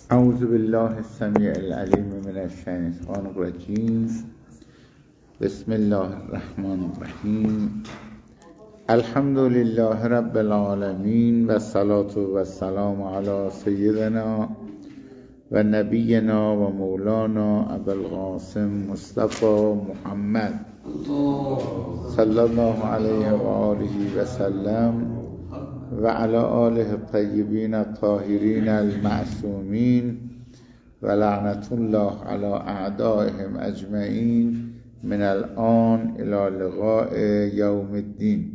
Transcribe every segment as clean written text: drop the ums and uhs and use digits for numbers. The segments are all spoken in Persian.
اعوذ بالله السمیع العلیم من الشیطان الرجیم. بسم الله الرحمن الرحیم. الحمد لله رب العالمین و الصلاة و السلام علی سیدنا و نبینا و مولانا ابوالقاسم مصطفی محمد صلی الله علیه و آله و سلم و علی آله الطیبین الطاهرین المعصومین و لعنت الله علی اعدائهم اجمعین من الان الی لقاء یوم الدین.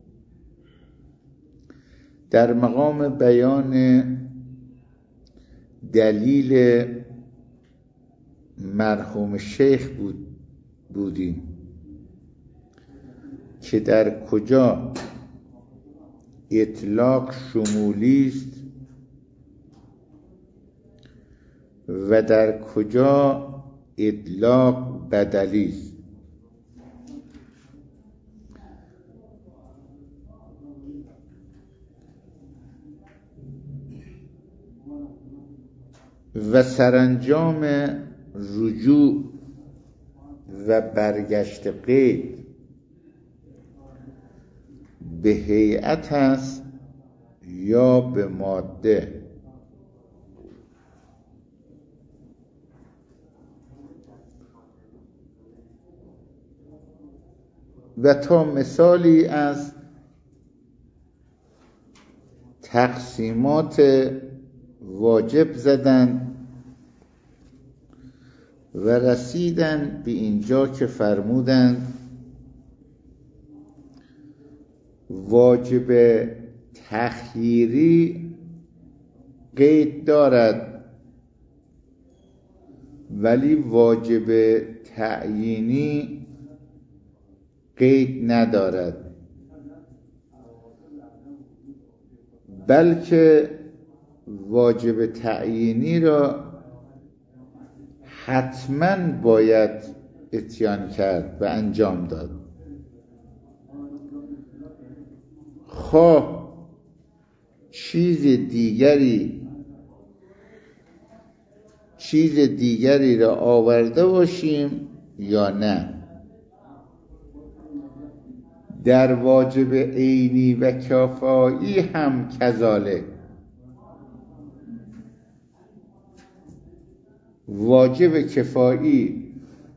در مقام بیان دلیل مرحوم شیخ بودیم که در کجا اطلاق شمولی است و در کجا اطلاق بدلی است. و سرانجام رجوع و برگشت قید به هیئت است یا به ماده. و تا مثالی از تقسیمات واجب زدن و رسیدن به اینجا که فرمودند واجب تخییری قید دارد ولی واجب تعیینی قید ندارد، بلکه واجب تعیینی را حتما باید اتیان کرد و انجام داد، خواه چیز دیگری را آورده باشیم یا نه. در واجب عینی و کفایی هم کذالک. واجب کفایی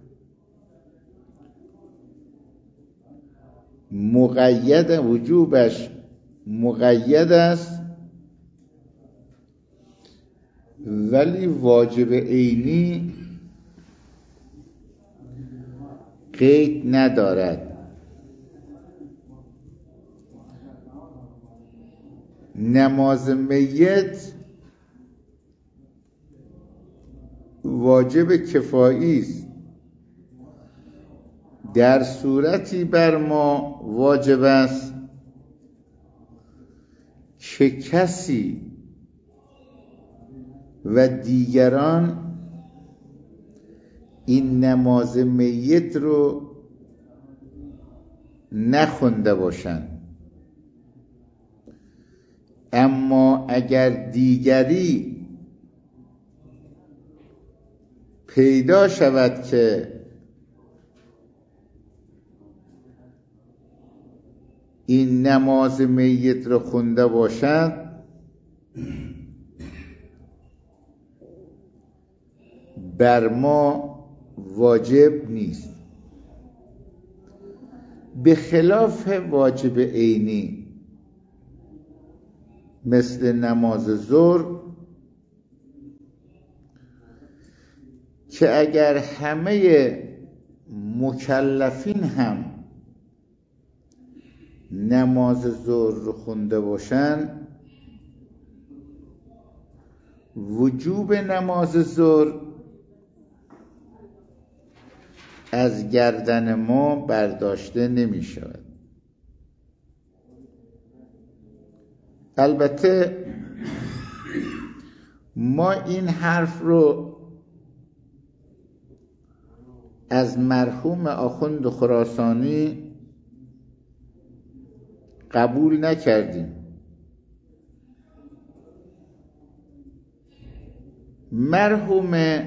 وجوبش مقید است ولی واجب عینی قید ندارد. نماز میت واجب کفایی است، در صورتی بر ما واجب است که کسی و دیگران این نماز میت رو نخونده باشند. اما اگر دیگری پیدا شود که این نماز میت رو خونده باشد، بر ما واجب نیست، به خلاف واجب عینی مثل نماز ظهر که اگر همه مکلفین هم نماز ظهر رو خونده باشن، وجوب نماز ظهر از گردن ما برداشته نمی شود. البته ما این حرف رو از مرحوم آخوند خراسانی قبول نکردیم، مرحوم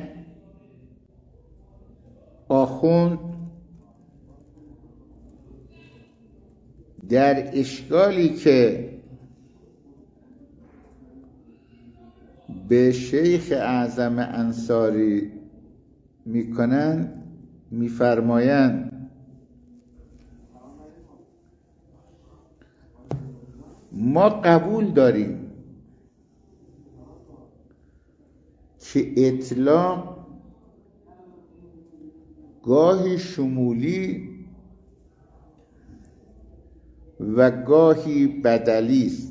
آخوند در اشکالی که به شیخ اعظم انصاری میکنن میفرمایند ما قبول داریم که اطلاق گاهی شمولی و گاهی بدلی است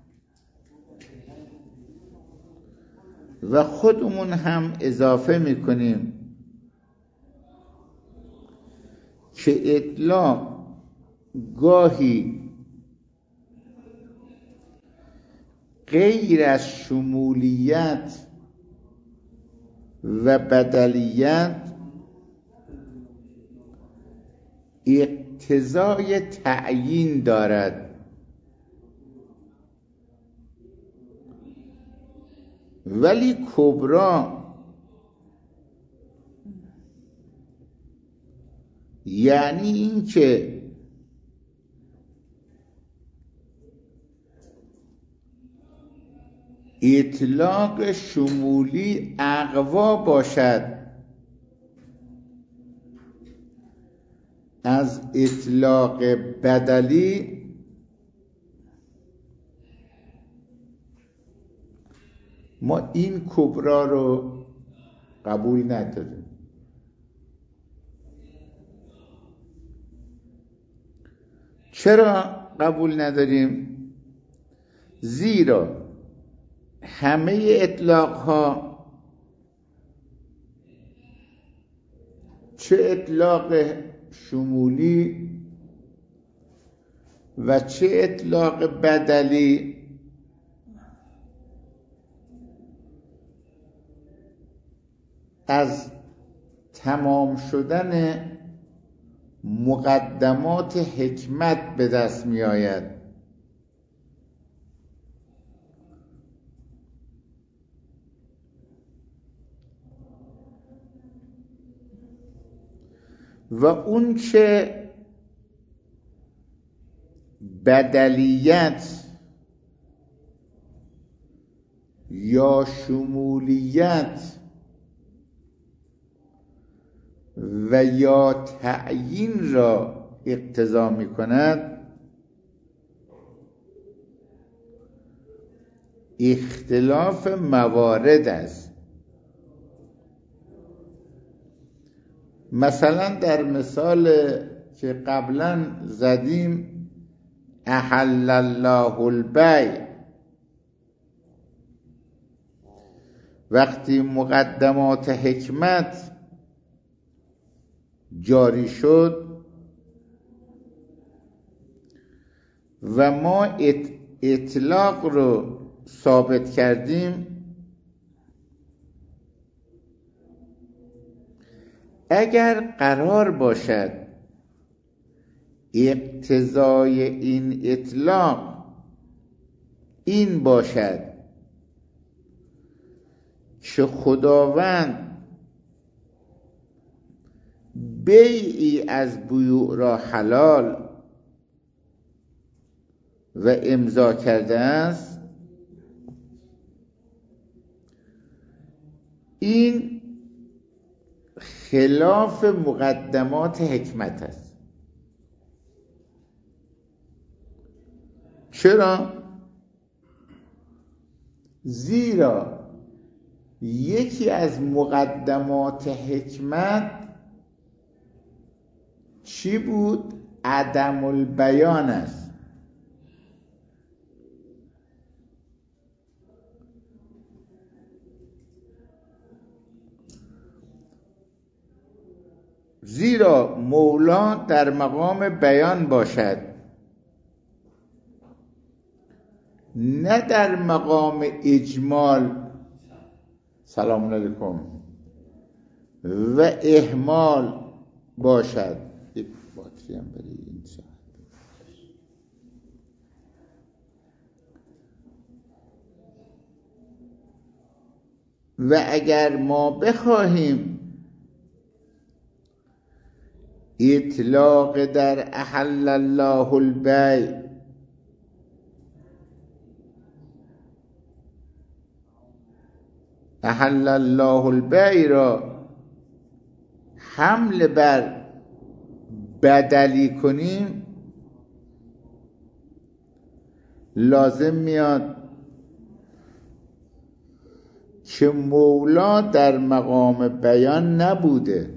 و خودمون هم اضافه میکنیم که اطلاق گاهی غیر از شمولیت و بدلیت اقتضای تعیین دارد ولی کبرا یعنی این که اطلاق شمولی اقوا باشد از اطلاق بدلی ما این کبرا رو قبول نداریم. چرا قبول نداریم؟ زیرا همه اطلاق ها، چه اطلاق شمولی و چه اطلاق بدلی، از تمام شدن مقدمات حکمت به دست می آید و اون که بدلیت یا شمولیت و یا تعیین را اقتضا می کند اختلاف موارد است. مثلا در مثال که قبلا زدیم احل الله البیع، وقتی مقدمات حکمت جاری شد و ما اطلاق رو ثابت کردیم، اگر قرار باشد اقتضای این اطلاق این باشد که خداوند بیعی از بیوع را حلال و امضا کرده است، این خلاف مقدمات حکمت است. چرا؟ زیرا یکی از مقدمات حکمت چی بود؟ عدم البیان است. زیرا مولا در مقام بیان باشد نه در مقام اجمال، سلام علیکم، و اهمال باشد. یک باتری هم برای این ساعت. و اگر ما بخواهیم اطلاق در احل الله البیع احل الله البیع را حمل بر بدلی کنیم، لازم میاد که مولا در مقام بیان نبوده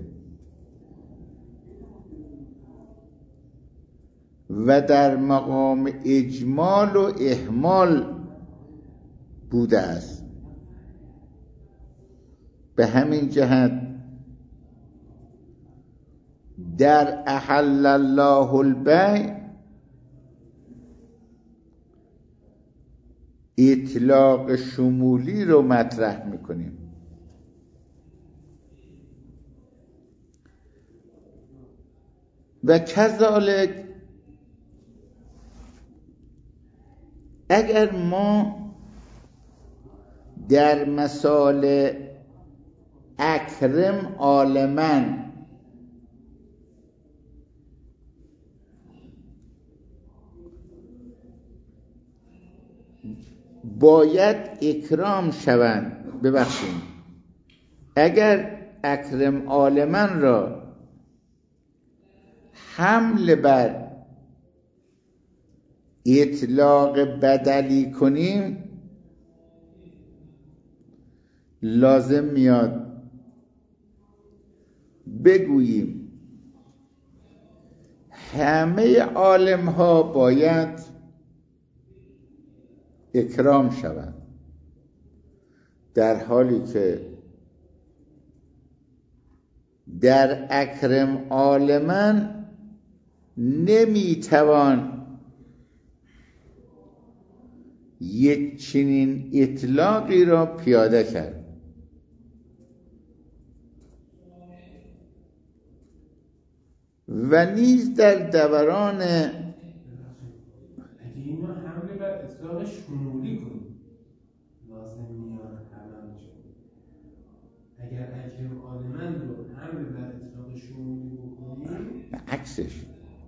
و در مقام اجمال و اهمال بوده است. به همین جهت در احل الله البیع اطلاق شمولی رو مطرح میکنیم. و کذالک اگر ما در مثال اکرم عالماً باید اکرام شوند، ببخشید، اگر اکرم عالماً را حمل بر اطلاق بدلی کنیم، لازم میاد بگوییم همه عالم ها باید اکرام شوند، در حالی که در اکرم عالماً نمیتوان یک چنین اطلاقی را پیاده کرد. و نیز در دوران اینو حمله بر اطلاق شمولی کنیم، لازم میاد حمل شد. اگر اکرم عالماً رو حمله بر اطلاق شمولی بکنیم، عکسش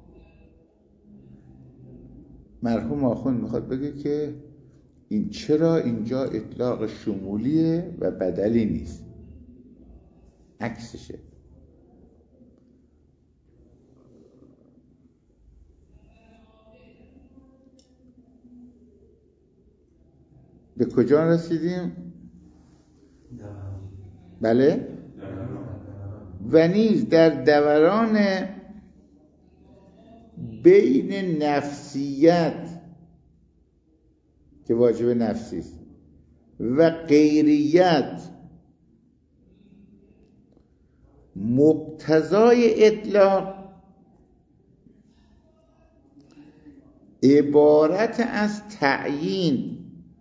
مرحوم آخوند میخواد بگه که این چرا اینجا اطلاق شمولیه و بدلی نیست، عکسشه. به کجا رسیدیم؟ بله؟ و نیز در دوران بین نفسیت که واجب نفسی است و غیریت، مقتضای اطلاق عبارت از تعیین،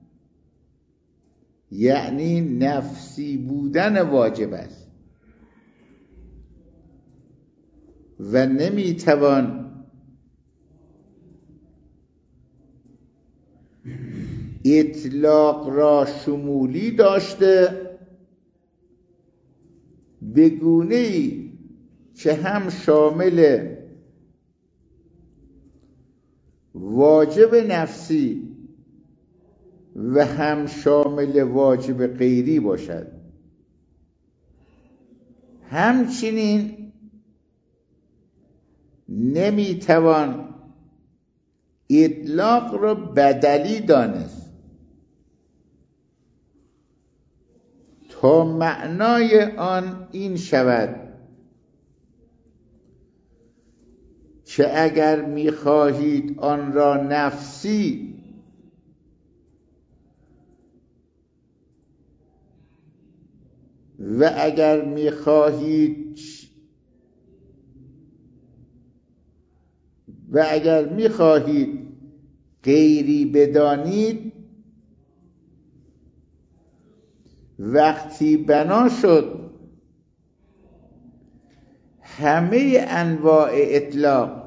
یعنی نفسی بودن واجب است و نمیتوان اطلاق را شمولی داشته به گونه‌ای که هم شامل واجب نفسی و هم شامل واجب غیری باشد. همچنین نمیتوان اطلاق را بدلی دانست تا معنای آن این شود که اگر می‌خواهید آن را نفسی و اگر می‌خواهید غیری بدانید، وقتی بنا شد همه انواع اطلاق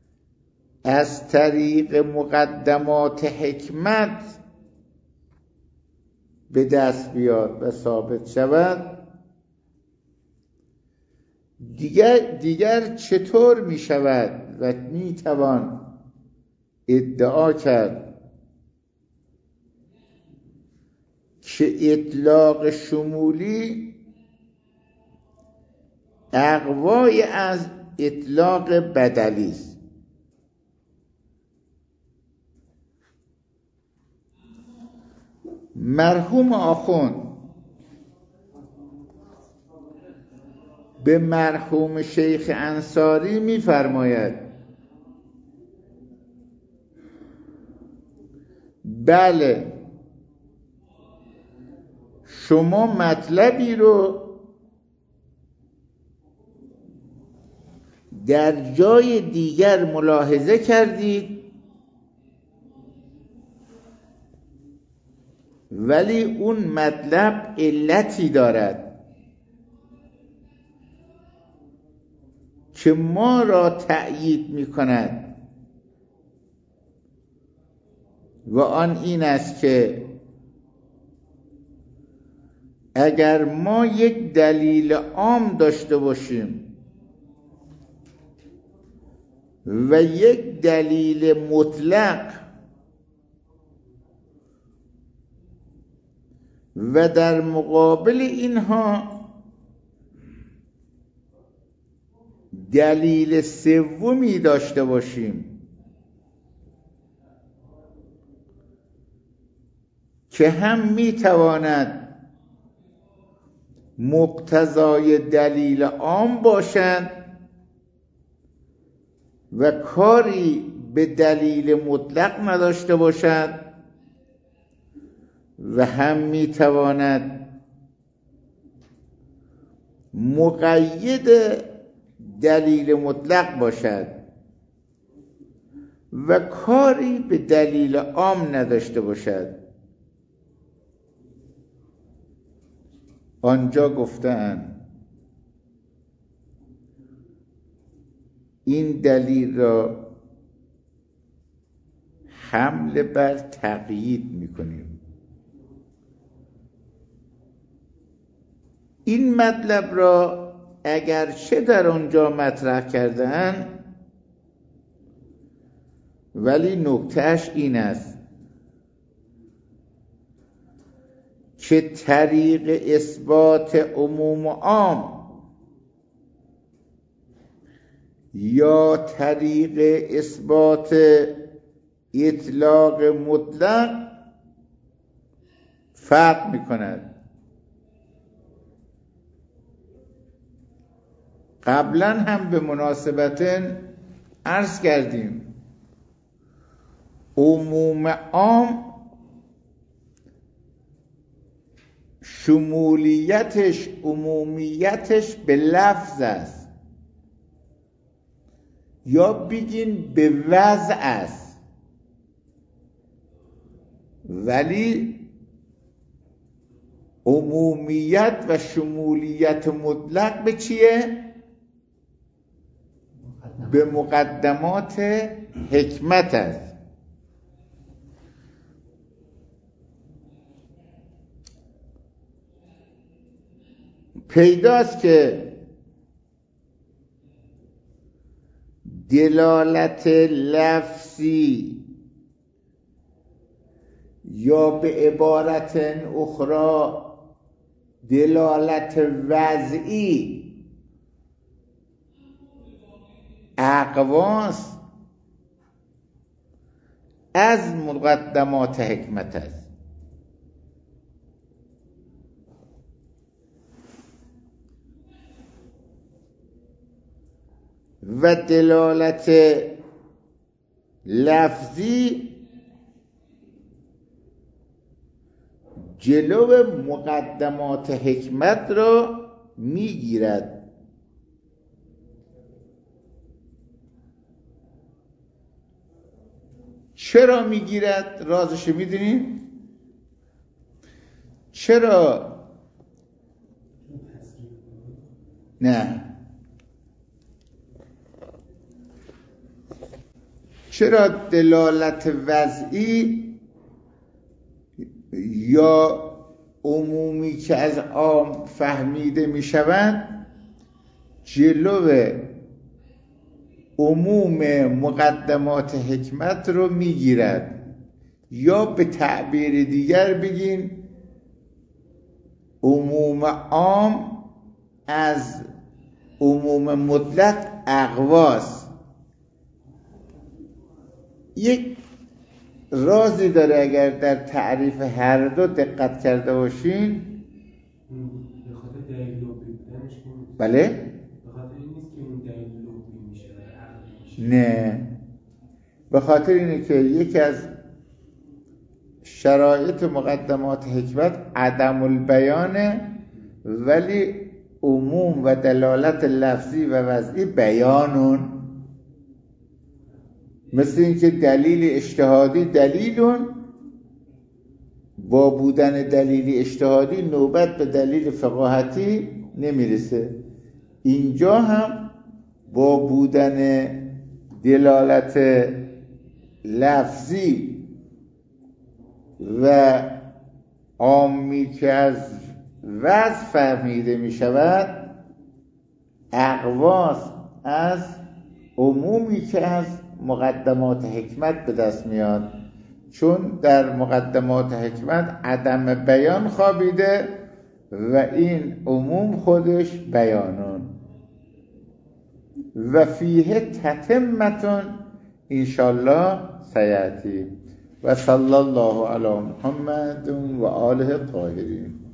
از طریق مقدمات حکمت به دست بیاد و ثابت شود، دیگر چطور می شود و می توان ادعا کرد که اطلاق شمولی اقوای از اطلاق بدلی است؟ مرحوم آخوند به مرحوم شیخ انصاری می‌فرماید بله، شما مطلبی رو در جای دیگر ملاحظه کردید ولی اون مطلب علتی دارد که ما را تأیید می کند و آن این است که اگر ما یک دلیل عام داشته باشیم و یک دلیل مطلق و در مقابل اینها دلیل سومی داشته باشیم که هم میتواند مقتضای دلیل عام باشد و کاری به دلیل مطلق نداشته باشد و هم میتواند مقید دلیل مطلق باشد و کاری به دلیل عام نداشته باشد. آنجا گفتند این دلیل را حمل بر تقیید میکنیم. این مطلب را اگرچه در آنجا مطرح کردن ولی نکتهش این است که طریق اثبات عموم عام یا طریق اثبات اطلاق مطلق فرق می‌کند. قبلا هم به مناسبت عرض کردیم عموم عام شمولیتش عمومیتش به لفظ است یا بگین به وضع است، ولی عمومیت و شمولیت مطلق به چیه؟ به مقدمات حکمت است. پیداست که دلالت لفظی یا به عبارت اخرى دلالت وضعی اقواست از مقدمات حکمت است. و دلالت لفظی جلو مقدمات حکمت را میگیرد. چرا میگیرد؟ رازش میدونید؟ چرا؟ نه، چرا دلالت وضعی یا عمومی که از عام فهمیده می شود جلو عموم مقدمات حکمت رو می گیرد، یا به تعبیر دیگر بگین عموم عام از عموم مطلق اقواست. یک رازی داره اگر در تعریف هر دو دقت کرده باشین. به خاطر دلیل لغوی بودنش که بله؟ به خاطر این نیست که اون دلیل لغوی میشه و عقلی میشه. نه، به خاطر اینه که یکی از شرایط مقدمات حکمت عدم البیانه، ولی عموم و دلالت لفظی و وضعی بیانون. مثل اینکه دلیل اجتهادی دلیلون، با بودن دلیل اجتهادی نوبت به دلیل فقاهتی نمیرسه. اینجا هم با بودن دلالت لفظی و عامی که از وضع فهمیده می شود اقواس از عمومی که از مقدمات حکمت به دست میاد، چون در مقدمات حکمت عدم بیان خوابیده و این عموم خودش بیانون. و فیه تتمتون انشالله سیأتی. و صلی الله علی محمد و آله الطاهرین.